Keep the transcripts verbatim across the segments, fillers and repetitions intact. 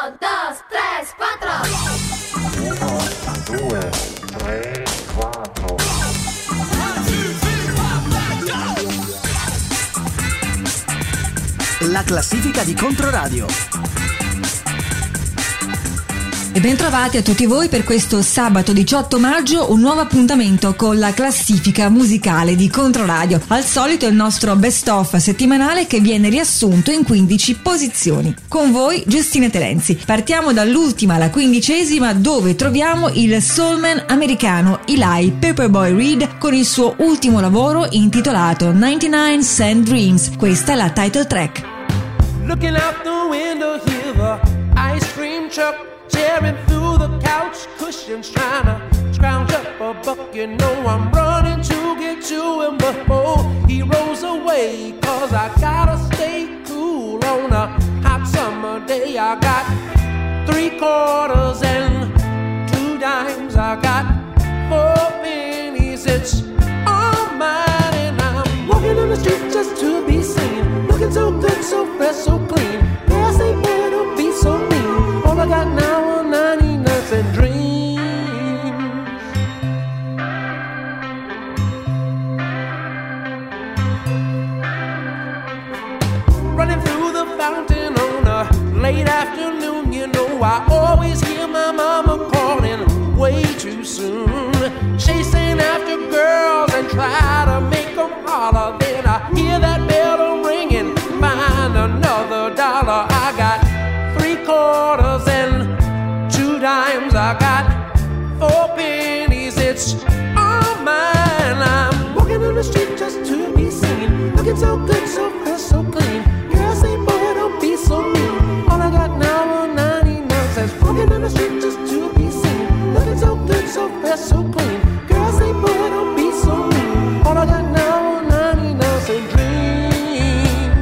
uno, dos, tres, quattro. uno, due, tre, quattro. La classifica di Controradio. E bentrovati a tutti voi per questo sabato diciotto maggio, un nuovo appuntamento con la classifica musicale di Controradio. Al solito il nostro best of settimanale che viene riassunto in quindici posizioni. Con voi Giustina Terenzi. Partiamo dall'ultima alla quindicesima, dove troviamo il soulman americano Eli Paperboy Reed con il suo ultimo lavoro intitolato ninety-nine cent Dreams. Questa è la title track. Looking out the window, hear the ice cream truck tearing through the couch cushions, trying to scrounge up a buck. You know I'm running to get to him, but oh, he rolls away, cause I gotta stay cool on a hot summer day. I got three quarters and two dimes, I got four pennies, it's all mine, and I'm walking on the street just to be seen, looking so good, so fresh, so clean. Yes, they better be so mean. All I got now are ninety-nine cent dreams. Running through the fountain on a late afternoon, you know I always hear my mama calling way too soon. Chasing after girls and try to make them holler. Then I hear that bell ringing, find another dollar. I got three quarters and two dimes, I got four pennies, it's all mine. I'm walking on the street just to be seen, looking so good, so fresh, so clean. Girls say, boy, don't be so mean. All I got now are ninety-nine cents. Walking on the street just to be seen, looking so good, so fresh, so clean. Girls say, boy, don't be so mean. All I got now are ninety-nine cent dreams.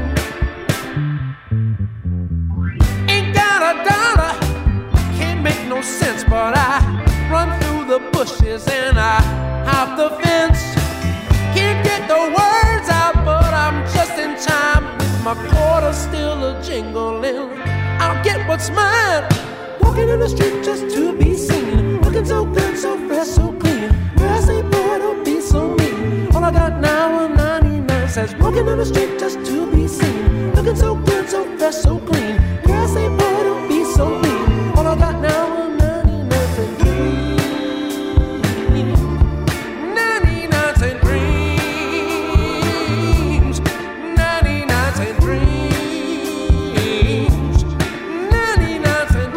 Ain't got a dollar, can't make no sense, but I run through the bushes and I hop the fence. Can't get the words out, but I'm just in time. With my quarter still a jingling, I'll get what's mine. Walking in the street just to be seen, looking so good, so fresh, so clean. Where I say, boy, don't be so mean. All I got now are ninety-nine cents. Walking in the street just to be seen, looking so good, so fresh, so clean. Where I say, boy, don't be so mean. All I got now are ninety-nine cent dreams. ninety-nine cent dreams. ninety-nine cent dreams. ninety-nine cent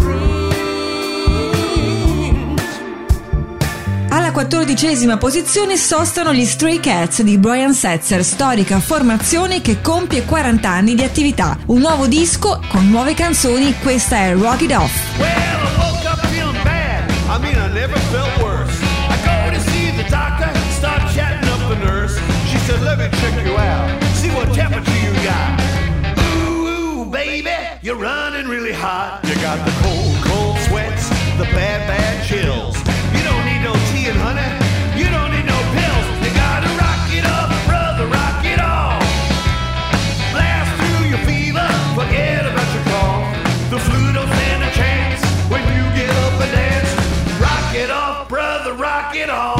dreams. Alla quattordicesima posizione sostano gli Stray Cats di Brian Setzer, storica formazione che compie quaranta anni di attività. Un nuovo disco con nuove canzoni, questa è Rock It Off. Well, I woke up feeling bad. I mean, I never felt worse. I go to see the doctor, start chatting up the nurse. She said, let me check you out, see what temperature you got. Ooh, ooh, baby, you're running really hot. You got the cold, cold sweats, the bad, bad chills. You don't need no tea and honey, you don't need no pills. You gotta rock it up, brother, rock it off. Blast through your fever, forget about your cough. The flu don't stand a chance when you get up and dance. Rock it off, brother, rock it off.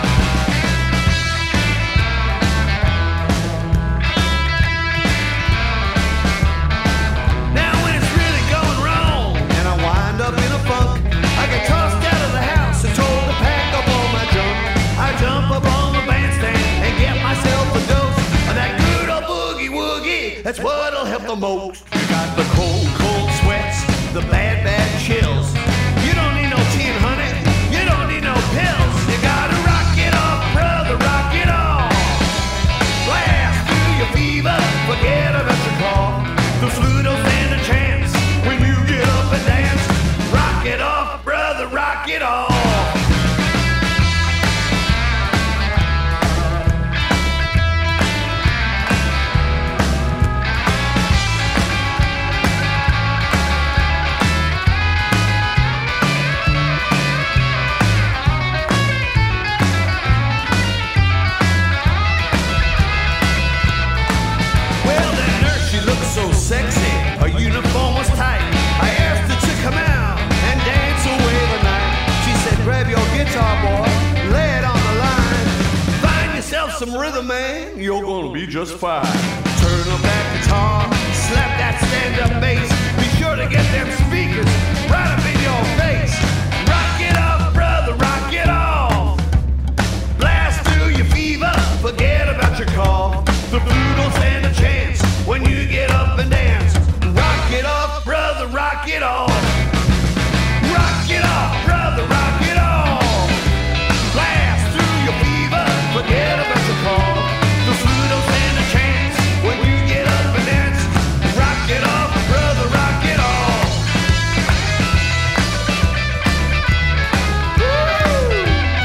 Now when it's really going wrong and I wind up in a funk, I get tossed out of the house and told to pack up all my junk. I jump up on the bandstand and get myself a dose of that good old boogie woogie. That's what'll help the most. You got the cold, cold sweats, the bad, bad chills. You don't need no tea and honey, you don't need no pills. You gotta rock it off, brother, rock it off. Blast through your fever, forget about your cough. The flu don't stand a chance when you get up and dance. Rock it off, brother, rock it off. some rhythm, man, you're gonna be just fine. Turn up that guitar, slap that stand-up bass. Be sure to get them speakers right up in your face. Rock it up, brother, rock it off. Blast through your fever, forget about your cough. The blue don't stand a chance when you get up and dance. Rock it off, brother, rock it off. Rock it off, brother, rock it off. Blast through your fever, forget about your cough. The flu don't stand a chance when you get up and dance. Rock it off, brother, rock it off. Woo!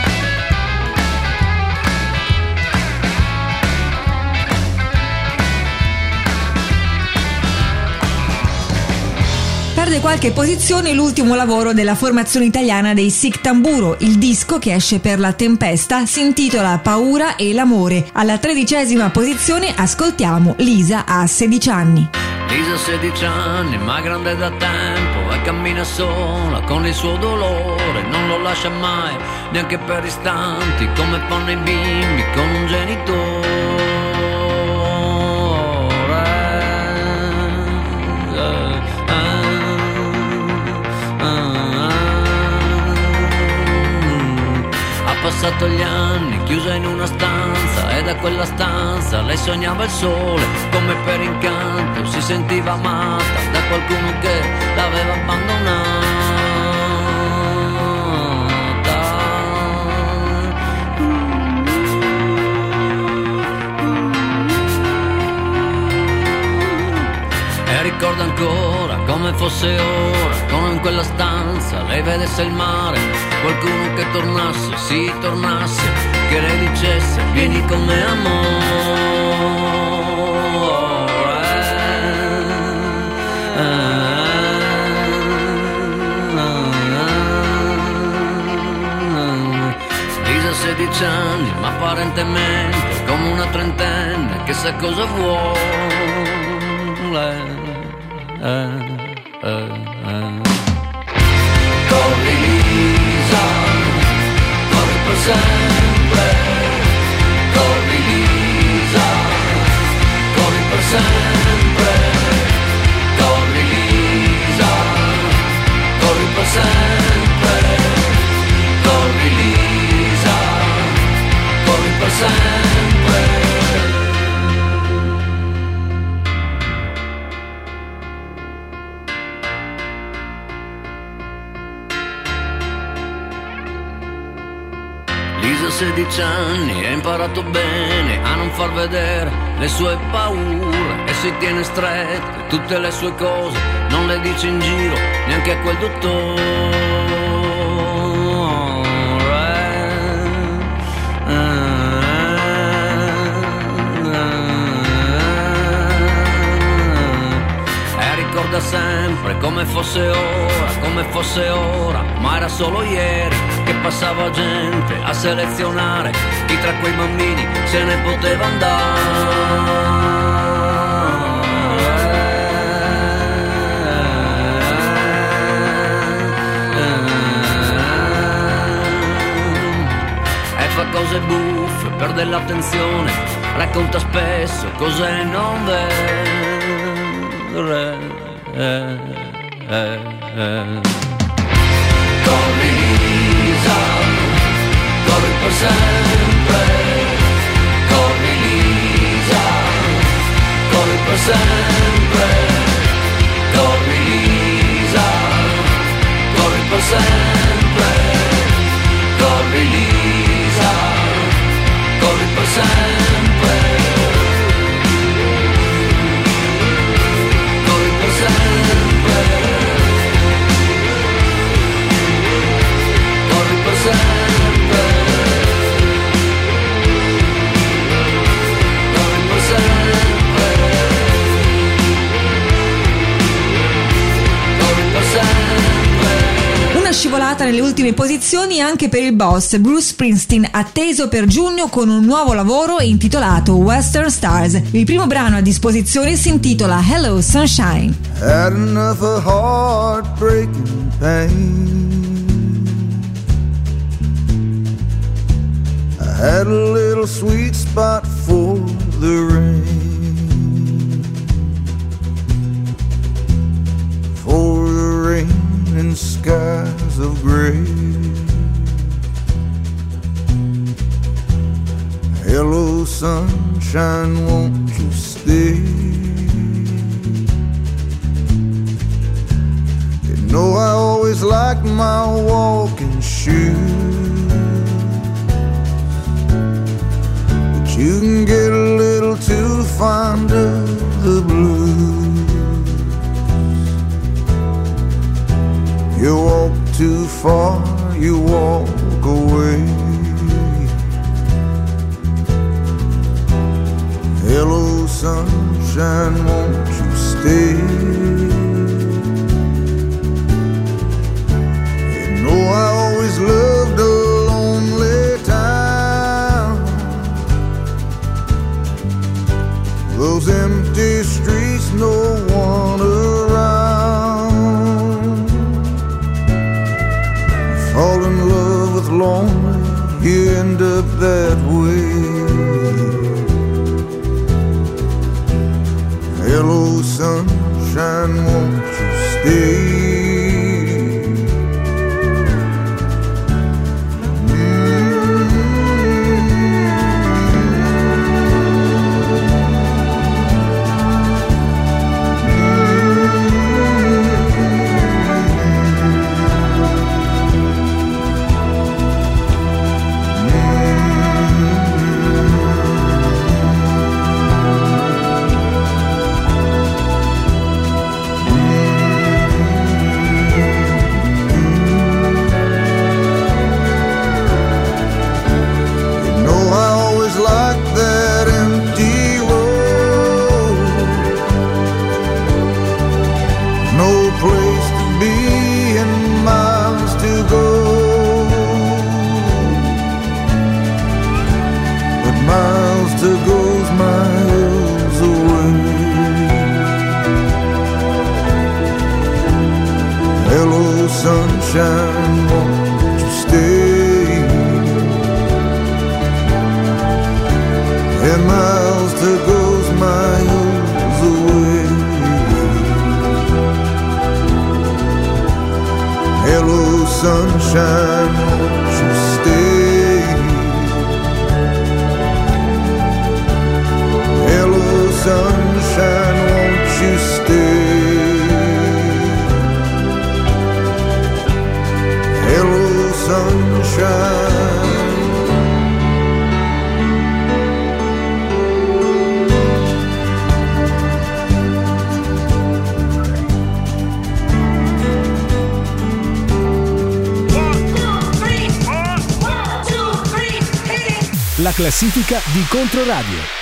Perde qualche posizione l'ultimo lavoro della formazione italiana dei Sic Tamburo. Il disco, che esce per la Tempesta, si intitola Paura e l'amore. Alla tredicesima posizione ascoltiamo Lisa a sedici anni. Lisa ha sedici anni, ma grande da tempo, e cammina sola con il suo dolore, non lo lascia mai, neanche per istanti, come fanno i bimbi con un genitore. Ha passato gli anni chiusa in una stanza, e da quella stanza lei sognava il sole, come per incanto si sentiva amata da qualcuno che l'aveva abbandonata. E ricordo ancora come fosse ora, come in quella stanza lei vedesse il mare, qualcuno che tornasse, sì tornasse, che lei dicesse vieni con me amore. Lisa sedici anni, ma apparentemente come una trentenne che sa cosa vuole. Eh, eh, eh. Corri Lisa, corri per sempre. Corri Lisa, corri per sempre. Corri Lisa, corri per sempre. Corri Lisa, corri per sempre. Lisa sedici anni, ha imparato bene a non far vedere le sue paure, e si tiene strette tutte le sue cose, non le dice in giro neanche a quel dottore. E ricorda sempre come fosse ora, come fosse ora, ma era solo ieri che passava gente a selezionare chi tra quei bambini se ne poteva andare. E fa cose buffe, perde l'attenzione, racconta spesso cose non vere. Eh, eh, eh. Corri Lisa, corri per sempre. Corri Lisa, corri per sempre. Corri Lisa, corri per sempre. Corri Lisa, corri per sempre. Corri per sempre. Una scivolata nelle ultime posizioni anche per il boss Bruce Springsteen, atteso per giugno con un nuovo lavoro intitolato Western Stars. Il primo brano a disposizione si intitola Hello Sunshine. Had enough of heartbreaking pain. I had a little sweet spot for the rain, for the rain and skies of gray. Hello sunshine, won't you stay? You know I always liked my walking shoes, but you can get a little too fond of the blues. You walk too far, you walk away. Hello sunshine, won't you stay? You know I always loved a lonely town, those empty streets, no one around. Fall in love with lonely, you end up that way. Hello sunshine, won't you stay? Sunshine, won't you stay? And miles to goes miles away. Hello sunshine, won't you stay? Hello sunshine, won't you stay? Hello sunshine. La classifica di Controradio.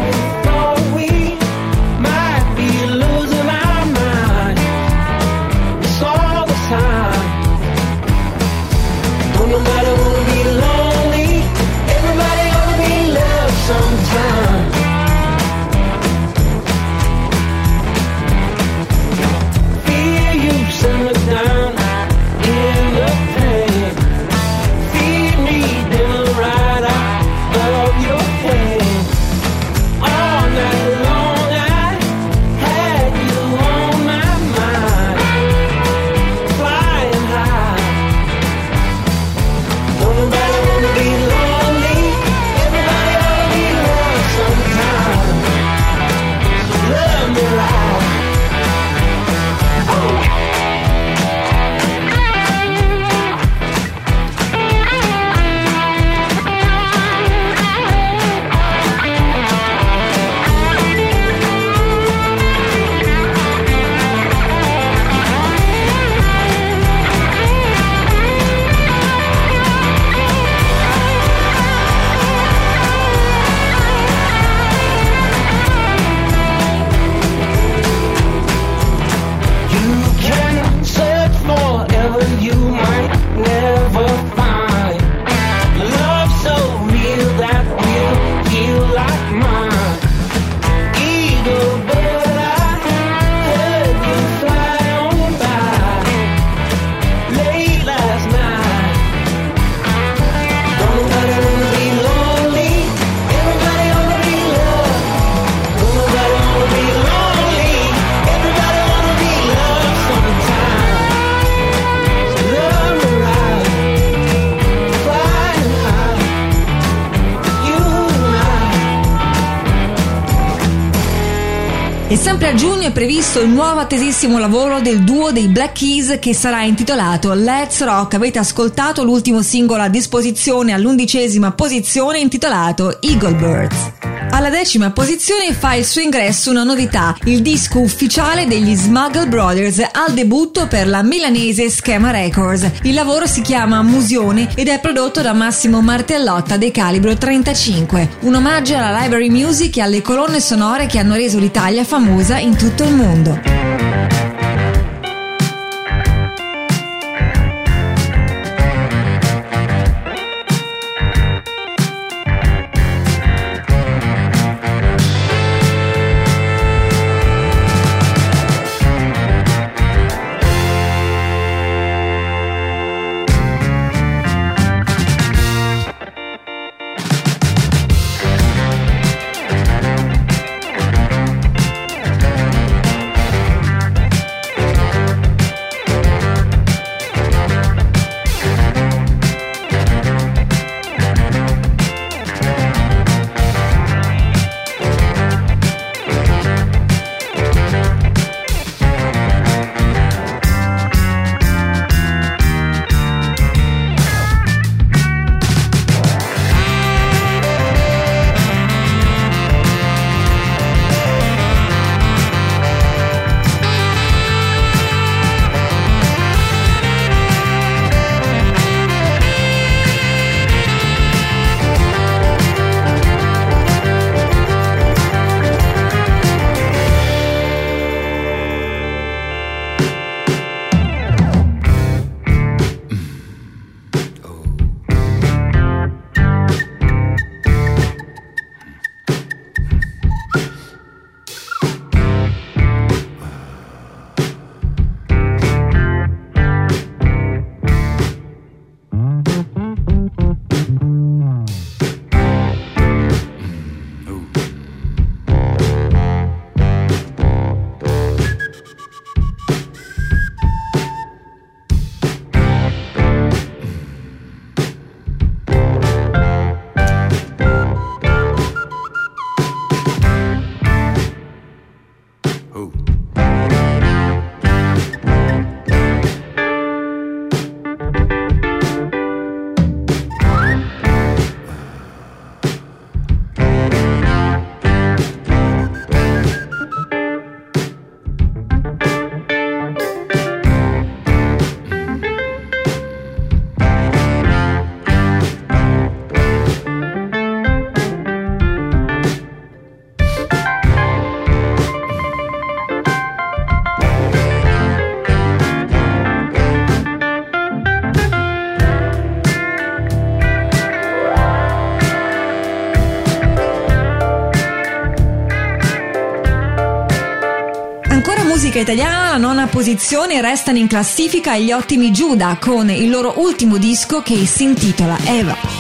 Losing our mind. E sempre a giugno è previsto il nuovo attesissimo lavoro del duo dei Black Keys che sarà intitolato Let's Rock. Avete ascoltato l'ultimo singolo a disposizione all'undicesima posizione intitolato Eagle Birds. Alla decima posizione fa il suo ingresso una novità, il disco ufficiale degli Smuggle Brothers al debutto per la milanese Schema Records. Il lavoro si chiama Musione ed è prodotto da Massimo Martellotta dei Calibro trentacinque, un omaggio alla library music e alle colonne sonore che hanno reso l'Italia famosa in tutto il mondo. Musica italiana, la nona posizione, restano in classifica gli ottimi Giuda con il loro ultimo disco che si intitola Eva.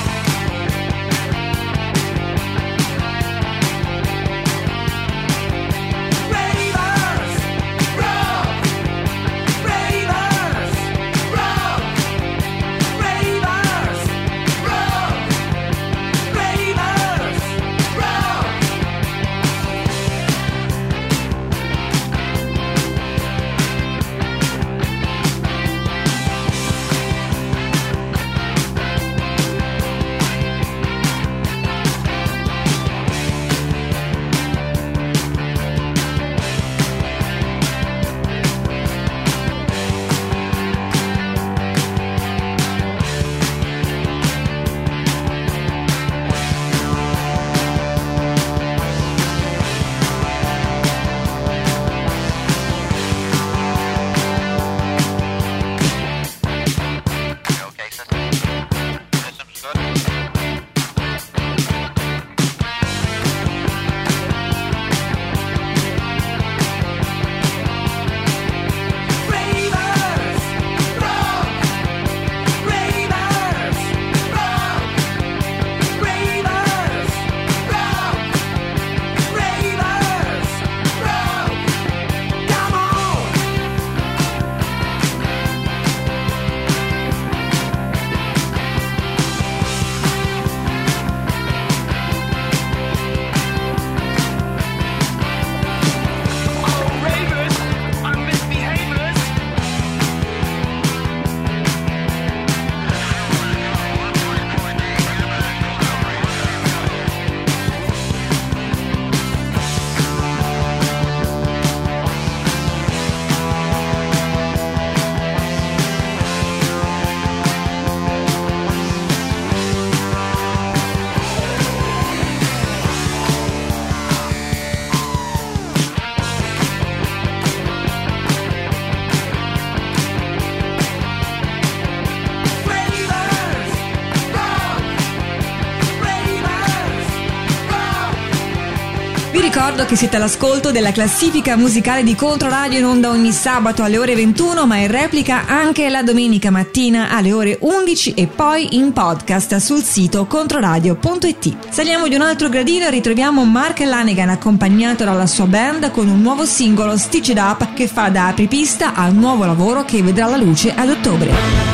ricordo che siete all'ascolto della classifica musicale di Controradio, in onda ogni sabato alle ore ventuno, ma in replica anche la domenica mattina alle ore undici e poi in podcast sul sito controradio punto it. Saliamo di un altro gradino e ritroviamo Mark Lanegan accompagnato dalla sua band con un nuovo singolo, Stitch It Up, che fa da apripista al nuovo lavoro che vedrà la luce ad ottobre.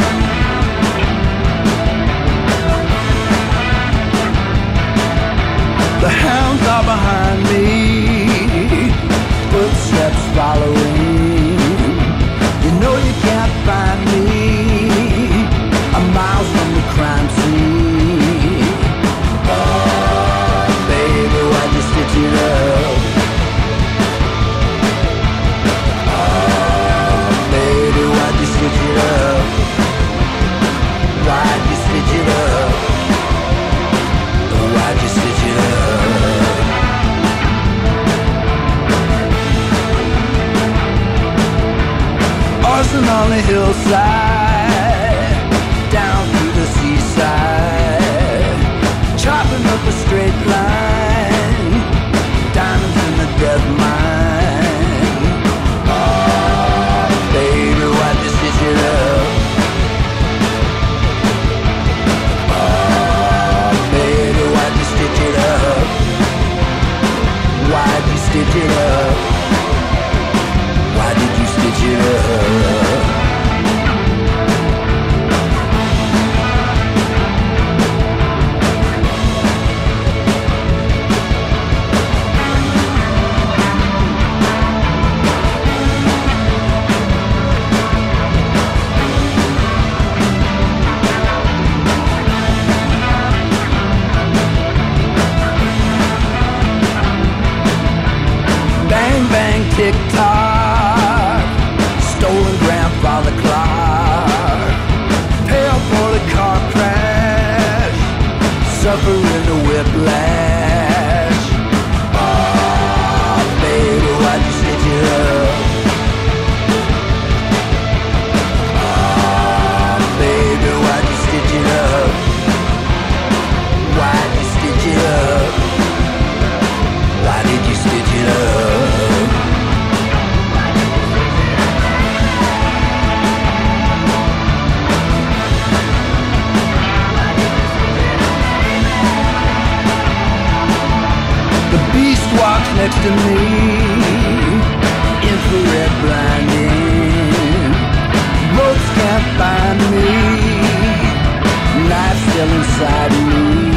The hounds are behind me, footsteps following. You know you can't find me, I'm miles from the crime scene. Oh, baby, why'd you stitch it up? Oh, baby, why'd you stitch it up? Why'd you stitch it up? Why'd you stitch it up? Arson on the hillside, down to the seaside, chopping up a straight line, diamonds in the dead mine. Oh, baby, why'd you stitch it up? Oh, baby, why'd you stitch it up? Why'd you stitch it up? Why did you stitch it up? Bang, bang, tick tock, stolen grandfather clock, pay for the car crash, suffering the whiplash. Oh, baby, why'd you stitch it up? Oh, baby, why'd you stitch it up? Why'd you stitch it up? Why did you stitch it up? Walks next to me, infrared blinding, roads can't find me, knife still inside me.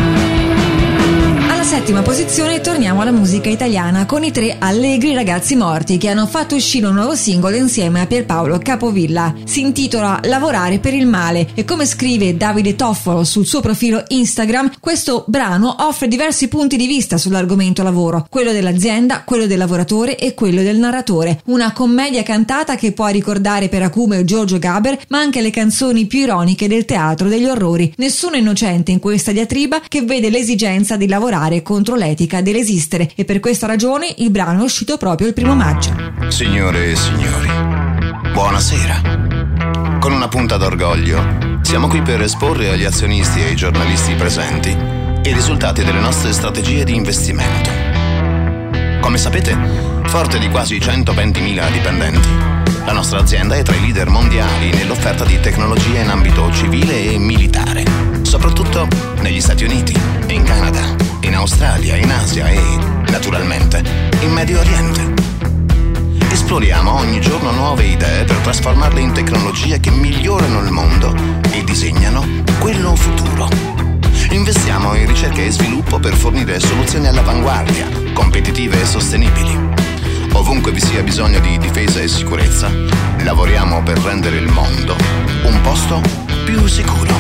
Alla settima posizione torniamo alla musica italiana con i tre allegri ragazzi morti che hanno fatto uscire un nuovo singolo insieme a Pierpaolo Capovilla. Si intitola Lavorare per il male e, come scrive Davide Toffolo sul suo profilo Instagram, questo brano offre diversi punti di vista sull'argomento lavoro, quello dell'azienda, quello del lavoratore e quello del narratore. Una commedia cantata che può ricordare per acume Giorgio Gaber, ma anche le canzoni più ironiche del teatro degli orrori. Nessuno innocente in questa diatriba che vede l'esigenza di lavorare contro l'etica dell'esistere, e per questa ragione il brano è uscito proprio il primo maggio. Signore e signori, buonasera. Con una punta d'orgoglio siamo qui per esporre agli azionisti e ai giornalisti presenti i risultati delle nostre strategie di investimento. Come sapete, forte di quasi centoventimila dipendenti, la nostra azienda è tra i leader mondiali nell'offerta di tecnologia in ambito civile e militare, soprattutto negli Stati Uniti, in Canada, in Australia, in Asia e, naturalmente, in Medio Oriente. Esploriamo ogni giorno nuove idee per trasformarle in tecnologie che migliorano il mondo e disegnano quello futuro. Investiamo in ricerca e sviluppo per fornire soluzioni all'avanguardia, competitive e sostenibili. Ovunque vi sia bisogno di difesa e sicurezza, lavoriamo per rendere il mondo un posto più sicuro.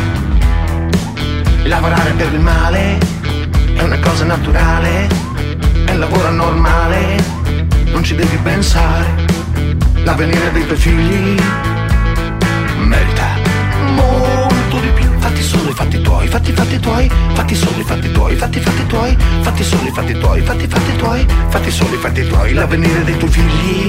Lavorare per il male è una cosa naturale, è un lavoro normale, non ci devi pensare. L'avvenire dei tuoi figli merita molto di più. Fatti solo i fatti tuoi, fatti i fatti tuoi, fatti solo i fatti tuoi, fatti i fatti tuoi, fatti solo i fatti tuoi, fatti i fatti tuoi, fatti solo i fatti tuoi. L'avvenire dei tuoi figli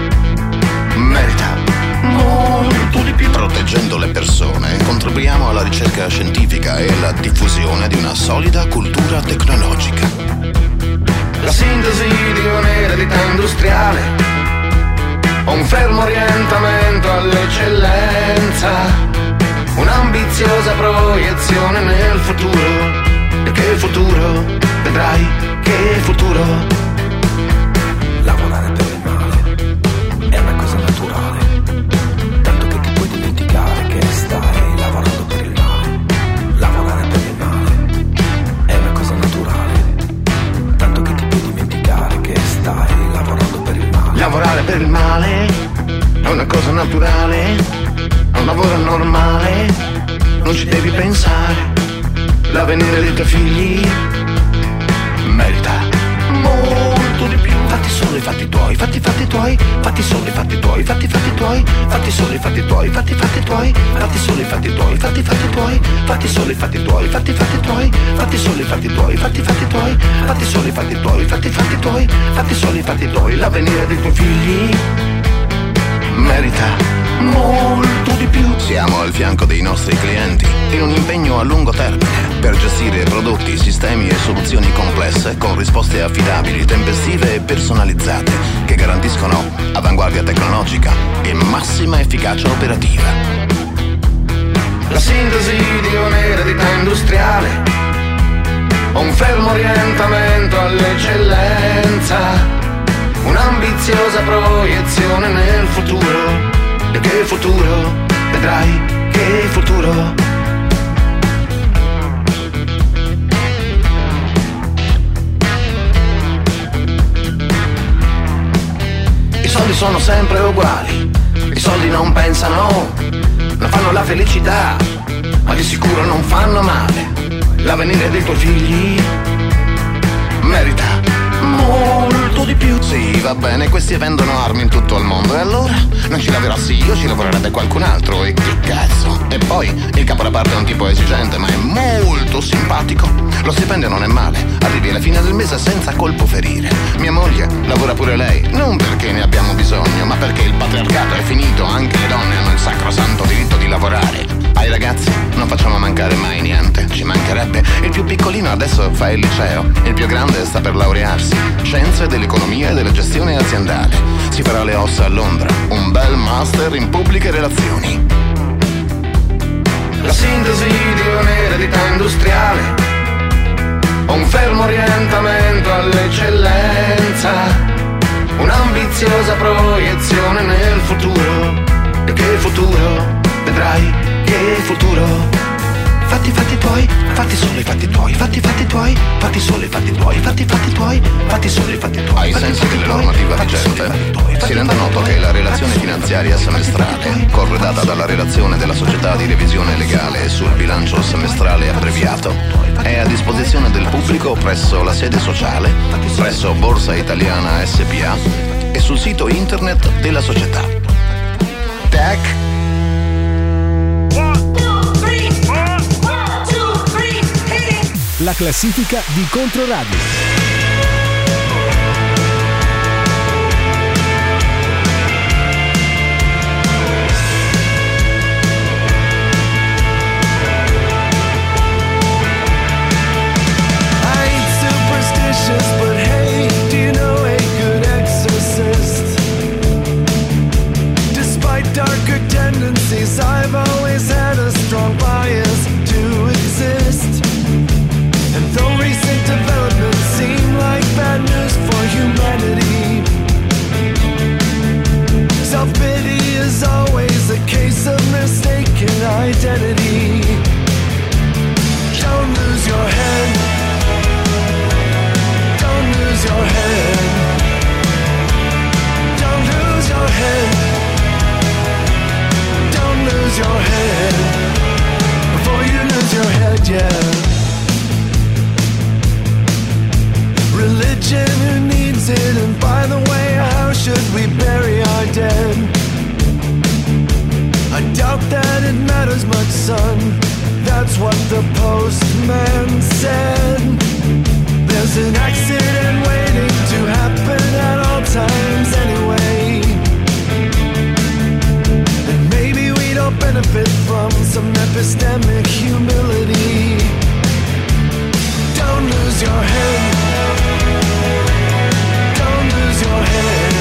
merita molto di più. Proteggendo le persone, contribuiamo alla ricerca scientifica e alla diffusione di una solida cultura tecnologica. La sintesi di industriale, un fermo orientamento all'eccellenza, un'ambiziosa proiezione nel futuro. E che futuro, vedrai che futuro. Lavorare per il male è una cosa naturale, tanto che ti puoi dimenticare che stai lavorando per il male. Lavorare per il male è una cosa naturale, tanto che ti puoi dimenticare che stai lavorando per il male. Lavorare per il male è una cosa naturale, è un lavoro normale, non ci devi pensare. L'avvenire dei tuoi figli merita molto di più. Fatti solo i fatti tuoi, fatti i fatti tuoi, fatti solo i fatti tuoi, fatti i fatti tuoi, fatti solo i fatti tuoi, fatti i fatti tuoi, fatti solo i fatti tuoi, fatti i fatti tuoi, fatti solo i fatti tuoi, fatti i fatti tuoi, fatti solo i fatti tuoi, fatti i fatti tuoi, fatti solo i fatti tuoi, fatti i fatti tuoi, fatti solo i fatti tuoi. L'avvenire dei tuoi figli merita molto di più. Siamo al fianco dei nostri clienti in un impegno a lungo termine per gestire prodotti, sistemi e soluzioni complesse con risposte affidabili, tempestive e personalizzate che garantiscono avanguardia tecnologica e massima efficacia operativa. La sintesi di un'eredità industriale, un fermo orientamento all'eccellenza, un'ambiziosa proiezione nel futuro. E che futuro, vedrai che futuro. I soldi sono sempre uguali, i soldi non pensano, non fanno la felicità, ma di sicuro non fanno male. L'avvenire dei tuoi figli merita molto di più. Sì, va bene, questi vendono armi in tutto il mondo. E allora? Non ci lavorassi io, ci lavorerebbe qualcun altro. E che cazzo? E poi, il capo da parte è un tipo esigente, ma è molto simpatico. Lo stipendio non è male, arrivi alla fine del mese senza colpo ferire. Mia moglie lavora pure lei, non perché ne abbiamo bisogno, ma perché il patriarcato è finito. Anche le donne hanno il sacrosanto diritto di lavorare. Ai ragazzi non facciamo mancare mai niente, ci mancherebbe. Il più piccolino adesso fa il liceo, il più grande sta per laurearsi, scienze dell'economia e della gestione aziendale. Si farà le ossa a Londra, un bel master in pubbliche relazioni. La sintesi di un'eredità industriale, un fermo orientamento all'eccellenza, un'ambiziosa proiezione nel futuro. E che futuro, vedrai che futuro. Fatti i fatti tuoi, fatti solo i fatti tuoi, fatti i fatti tuoi, fatti solo i fatti tuoi, fatti i fatti tuoi, fatti solo i fatti tuoi. Ai sensi della normativa vigente, si rende noto che la relazione finanziaria semestrale, corredata dalla relazione della società di revisione legale sul bilancio semestrale abbreviato, è a disposizione del pubblico presso la sede sociale, presso Borsa Italiana S P A e sul sito internet della società. Tac! La classifica di Controradio. But hey, do you know a good exorcist? Despite darker tendencies, I've always had a strong bias to exist. And though recent developments seem like bad news for humanity, self-pity is always a case of mistaken identity. Don't lose your head. Lose your head. Don't lose your head. Don't lose your head before you lose your head, yeah. Religion, who needs it? And by the way, how should we bury our dead? I doubt that it matters much, son. That's what the postman said. There's an accident waiting to happen at all times anyway. And maybe we don't benefit from some epistemic humility. Don't lose your head. Don't lose your head.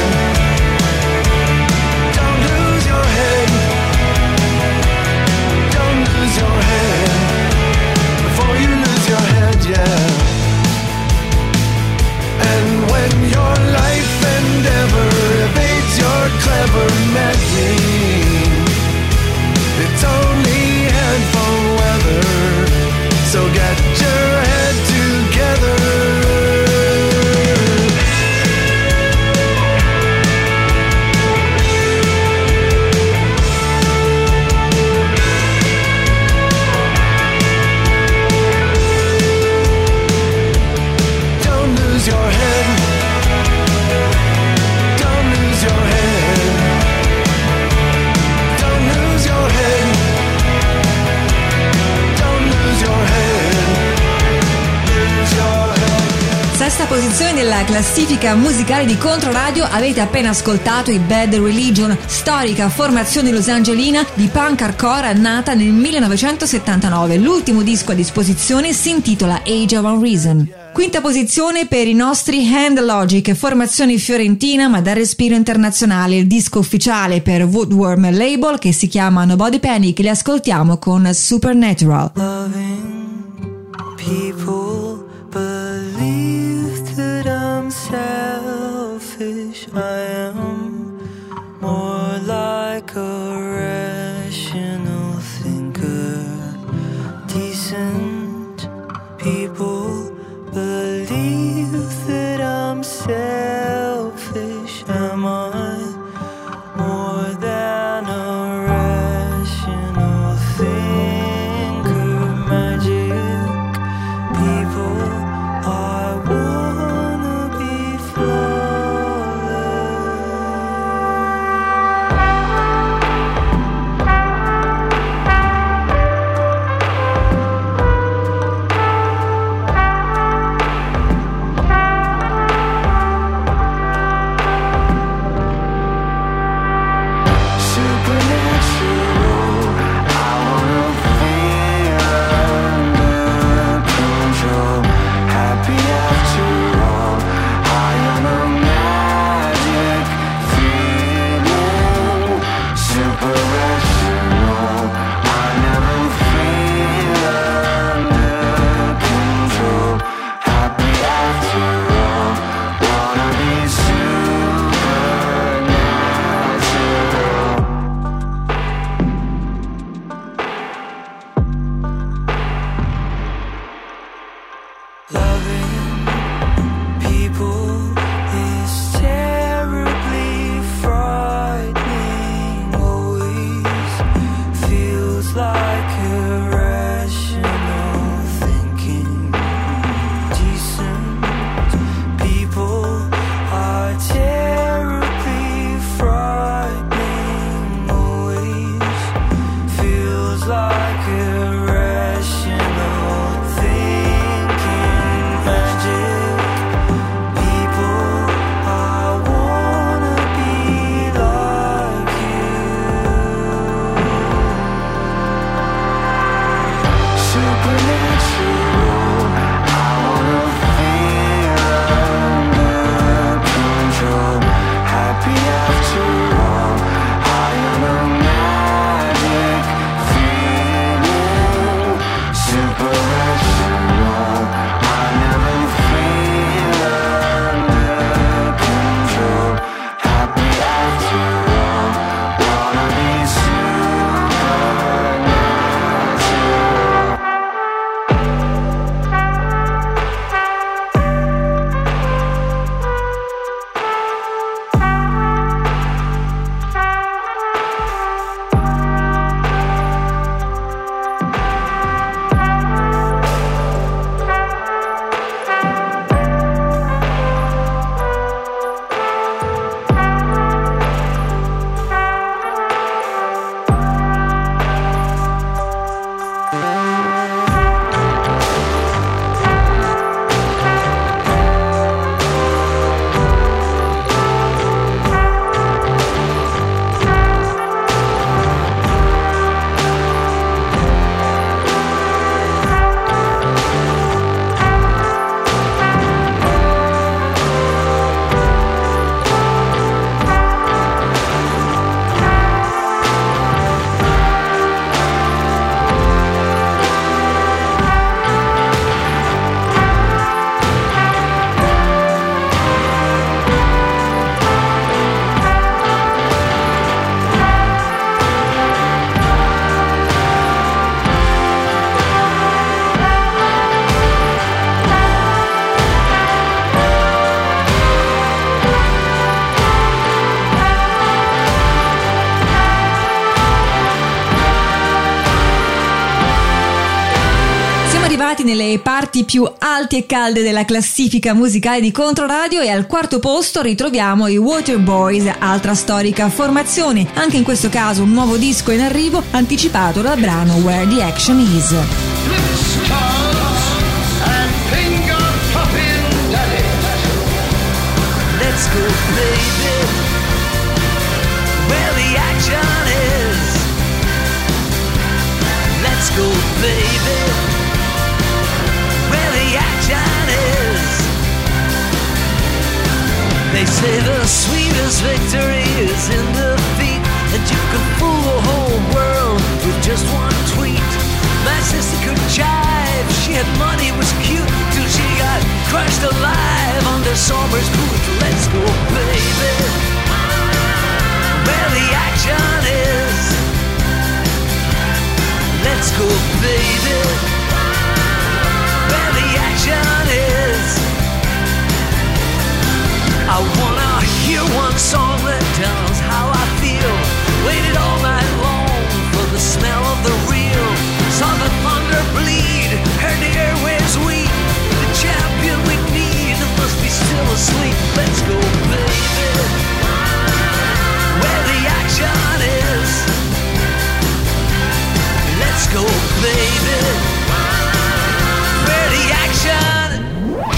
sesta posizione della classifica musicale di Controradio avete appena ascoltato i Bad Religion, storica formazione losangelina di punk hardcore nata nel millenovecentosettantanove. L'ultimo disco a disposizione si intitola Age of Unreason. Quinta posizione per i nostri Hand Logic, formazione fiorentina ma dal respiro internazionale, il disco ufficiale per Woodworm Label che si chiama Nobody Panic. Li ascoltiamo con Supernatural. People believe that I'm selfish. I am more like a rational thinker. Decent people believe that I'm selfish. Am I more than a rational thinker? Magic people, I wanna be arrivati nelle parti più alte e calde della classifica musicale di Controradio e al quarto posto ritroviamo i Waterboys, altra storica formazione, anche in questo caso un nuovo disco in arrivo anticipato dal brano Where the Action Is. And finger popping daddy. They say the sweetest victory is in defeat, and you can fool the whole world with just one tweet. My sister could jive, she had money, was cute, till she got crushed alive under Somers' boot. Let's go, baby, where the action is. Let's go, baby, where the action is. I wanna hear one song that tells how I feel. Waited all night long for the smell of the real. Saw the thunder bleed, heard the airwaves weep. The champion we need must be still asleep. Let's go, baby, where the action is. Let's go, baby, where the action is.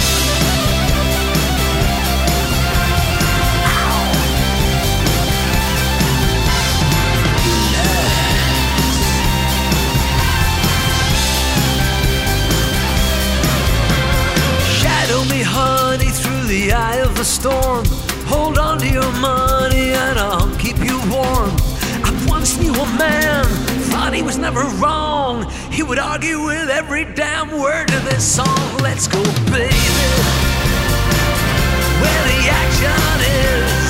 Me, honey, through the eye of the storm. Hold on to your money and I'll keep you warm. I once knew a man, thought he was never wrong. He would argue with every damn word of this song. Let's go, baby, where the action is.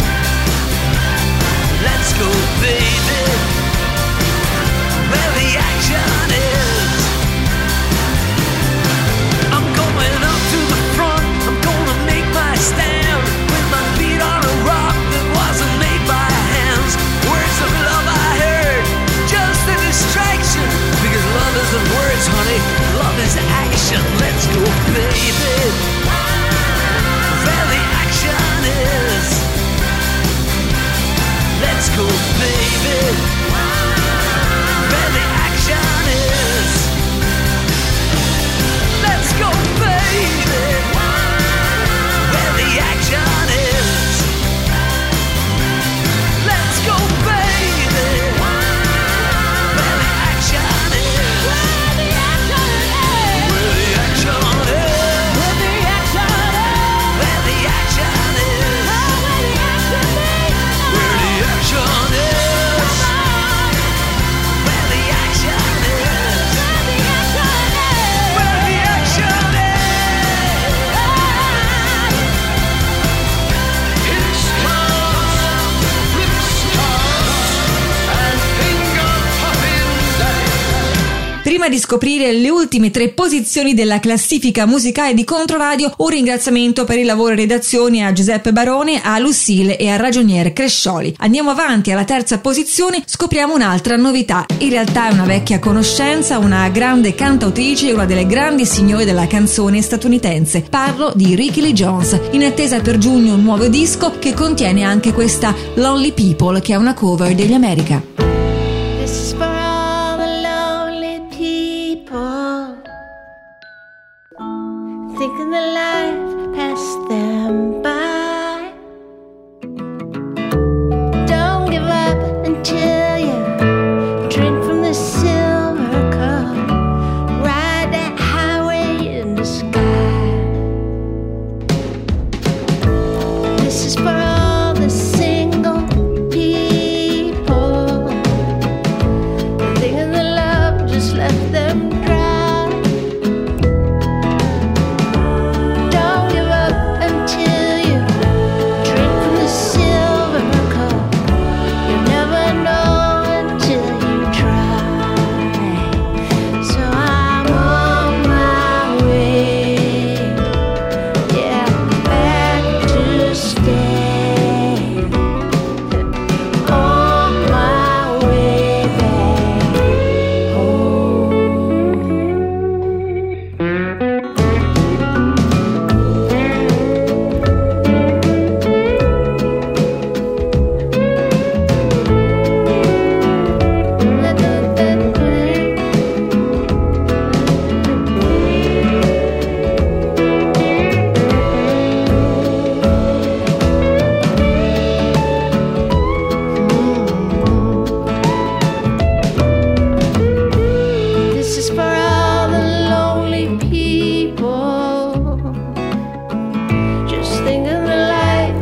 Let's go, baby, where the action is. I'm going up to the front, I'm gonna make my stand with my feet on a rock that wasn't made by hands. Words of love I heard, just a distraction, because love isn't words, honey, love is action. Let's go, baby, where the action is. Let's go, baby, where the action is. Let's go, baby, where the action is. Let's go, baby, where the action is. Where the action is. Where the action is. Where the action is. Where the action is. Where the action is. Where the action is. Where the action is. Prima di scoprire le ultime tre posizioni della classifica musicale di Controradio, un ringraziamento per il lavoro in redazione a Giuseppe Barone, a Lucille e al ragionier Crescioli. Andiamo avanti, alla terza posizione scopriamo un'altra novità. In realtà è una vecchia conoscenza, una grande cantautrice e una delle grandi signore della canzone statunitense. Parlo di Rickie Lee Jones, in attesa per giugno un nuovo disco che contiene anche questa Lonely People, che è una cover degli America. This is for all the lonely people, thinking the life passed them by. Don't give up until you drink from the silver cup, ride that highway in the sky. This is for all the single people, thinking the love just left them dry. Don't give up until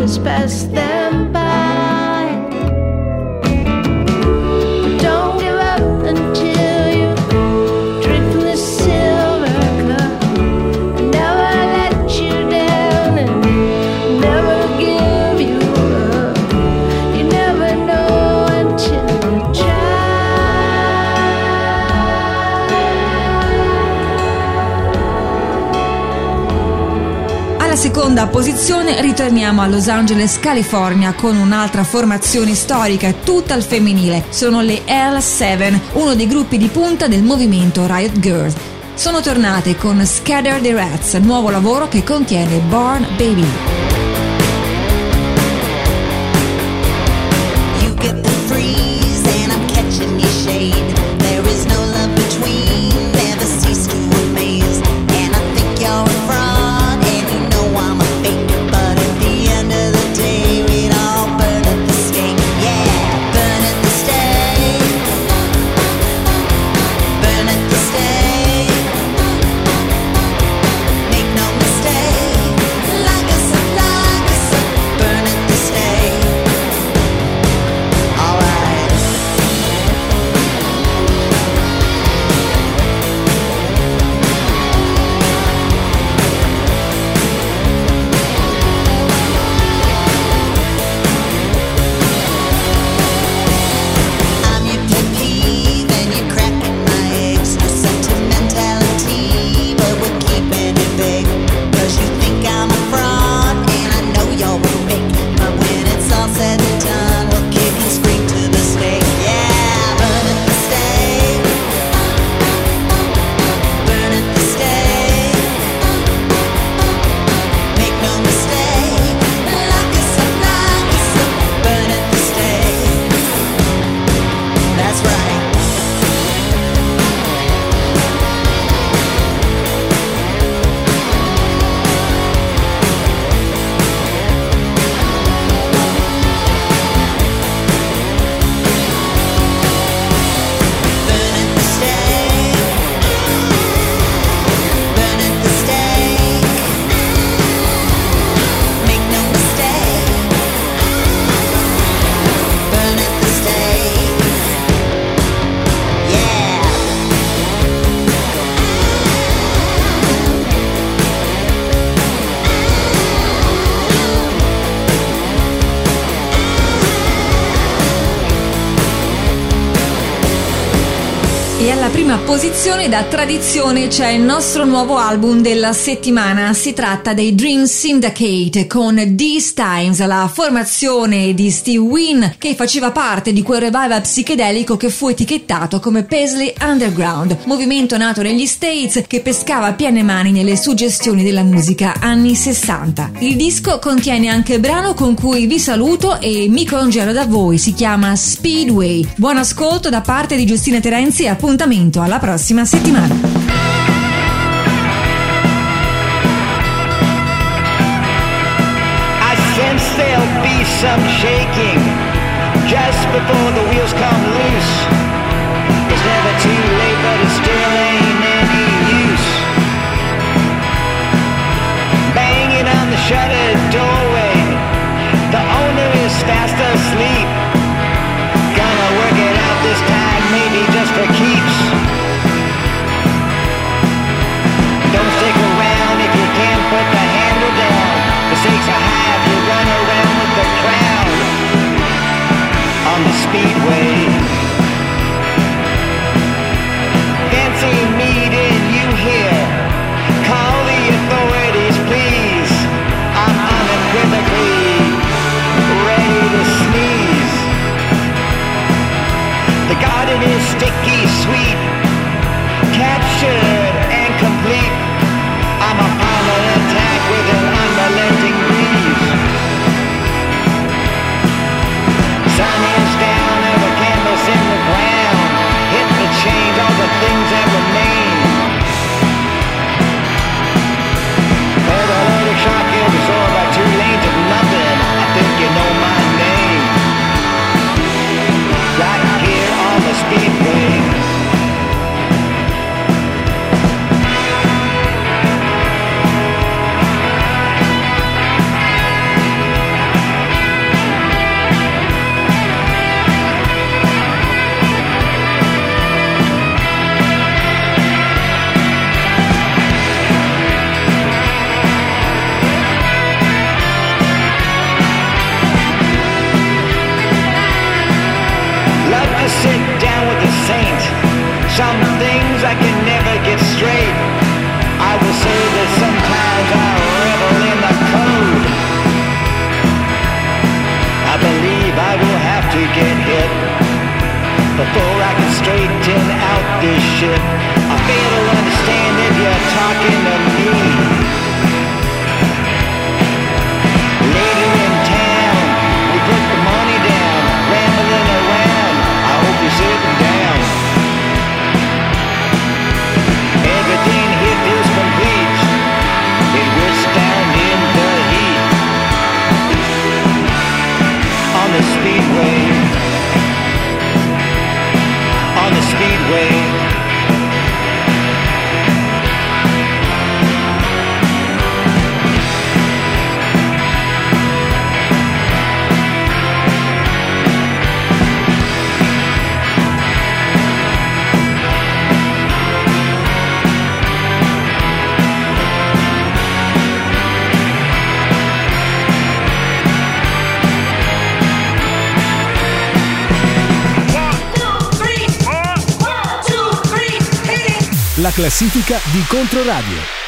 just pass them by. But don't give up until you drink from the silver cup. And never let you down and never give you up. You never know until you try. Alla seconda posizione ritorniamo a Los Angeles, California, con un'altra formazione storica tutta al femminile. Sono le L sette, uno dei gruppi di punta del movimento Riot Girl. Sono tornate con Scatter the Rats, nuovo lavoro che contiene Born Baby. You get the freeze and I'm catching your shade. There is no love between, never cease to amaze. And I think you're a fraud and you know I'm a fake. But at the end of the day, we'd all burn at the stake. Yeah, burn at the stake. Burn at the stake. Make no mistake. Like us, like us. Burn at the stake. Alright. I'm your pet peeve and you're cracking my eggs. No sentimentality, but we're keeping it big. Cause you think I'm a fraud and I know you're a fake. But when it's all said and done, we'll kick and scream to the stake. Yeah, burn at the stake. Burn at the stake. Make no mistake. Lock us up, lock us up. Burn at the stake. That's right. Burn at the stake. Burn at the stake. Make no mistake. Burn at the stake. Yeah. E alla prima posizione, da tradizione, c'è il nostro nuovo album della settimana. Si tratta dei Dream Syndicate con These Times, la formazione di Steve Wynn che faceva parte di quel revival psichedelico che fu etichettato come Paisley Underground, movimento nato negli States che pescava a piene mani nelle suggestioni della musica anni sessanta. Il disco contiene anche il brano con cui vi saluto e mi congelo da voi, si chiama Speedway. Buon ascolto da parte di Giustina Terenzi e appuntamento alla prossima settimana. I sense there'll be some shaking just before the wheels come loose. It's never too late, but it still ain't any use. Banging on the shuttered doorway, the owner is fast asleep. Gonna work it out this time, maybe just for keeps. Don't stick around if you can't put the handle down. The stakes are high if you run around with the crowd on the speedway. Fancy meeting you here. Call the authorities, please. I'm la classifica di Controradio.